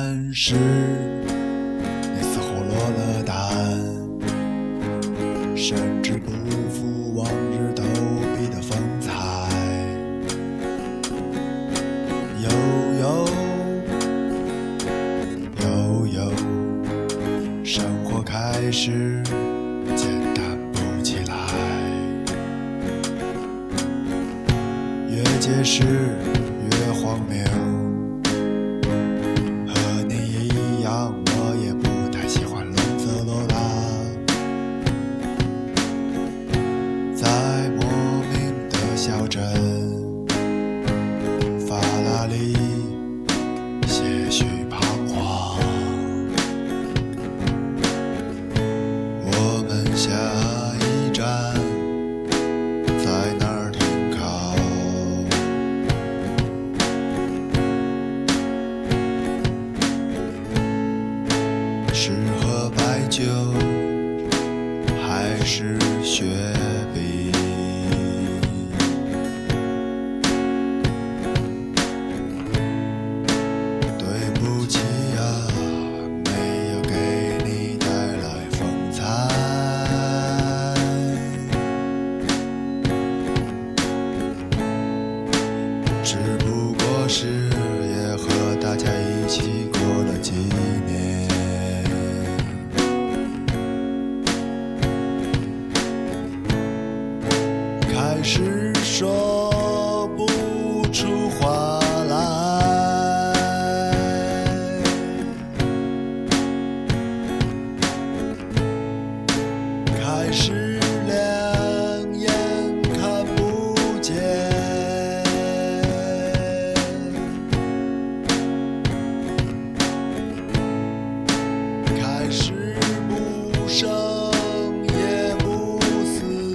但是你似乎落了单，甚至不复往日投笔的风采。生活开始简单不起来，越解释越荒谬。和你一样，我也不太喜欢隆泽罗拉，在莫名的小镇法拉利些许彷徨。我们下一站在哪儿停靠？是喝白酒还是雪碧？对不起啊，没有给你带来风采。只不过是也和大家一起过了几年。开始说不出话来，开始两眼看不见，开始不生也不死，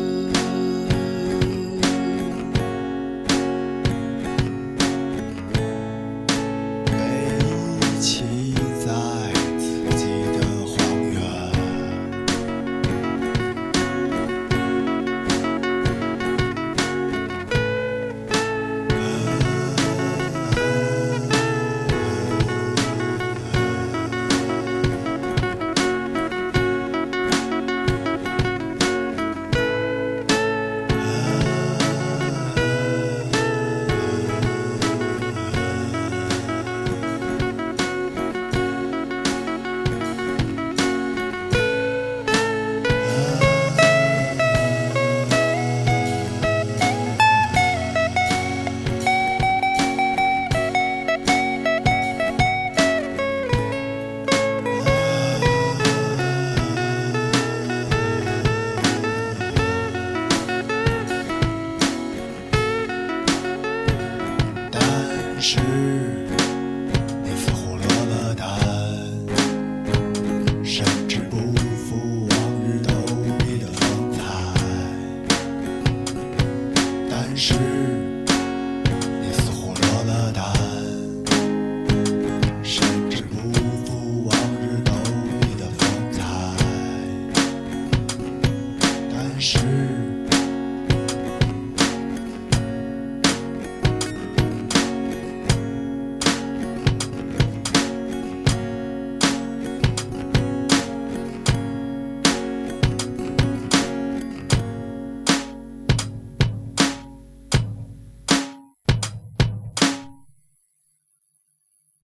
被遗弃在自己的荒原。但是